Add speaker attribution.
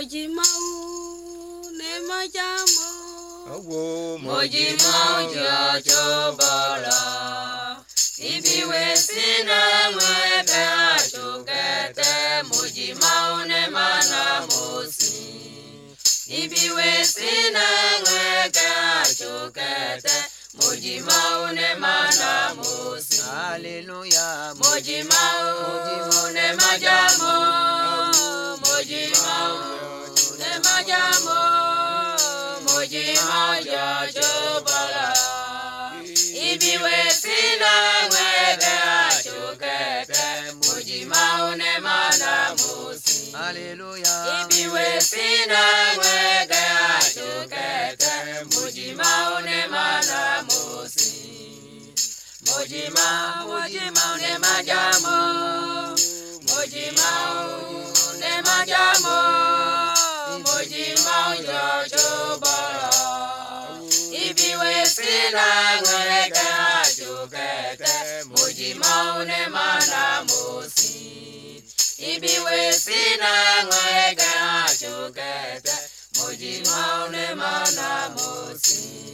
Speaker 1: Mojimau ne majamo.
Speaker 2: Mojimau jojo bala. Ibiwe sina mweke achukete. Mojimau ne mana musi. Ibiwe sina mweke achukete. Mojimau ne mana musi.
Speaker 3: Hallelujah.
Speaker 2: Mojimau ne majamo. Mojimau ne majamo. Mojimau jojo bala. Ibiwe sina mweke achukete. Mojimau ne mana musi.
Speaker 3: Hallelujah.
Speaker 2: Ibiwe sina mweke achukete. Mojimau ne mana musi. Mojimau ne majamo. Mojimau ne majamo. Mojimau jojo bala. Ibiwe sina mweke achukete. Mojimau ne mana musi. Ibiwe sina mweke achukete. Mojimau ne mana musi.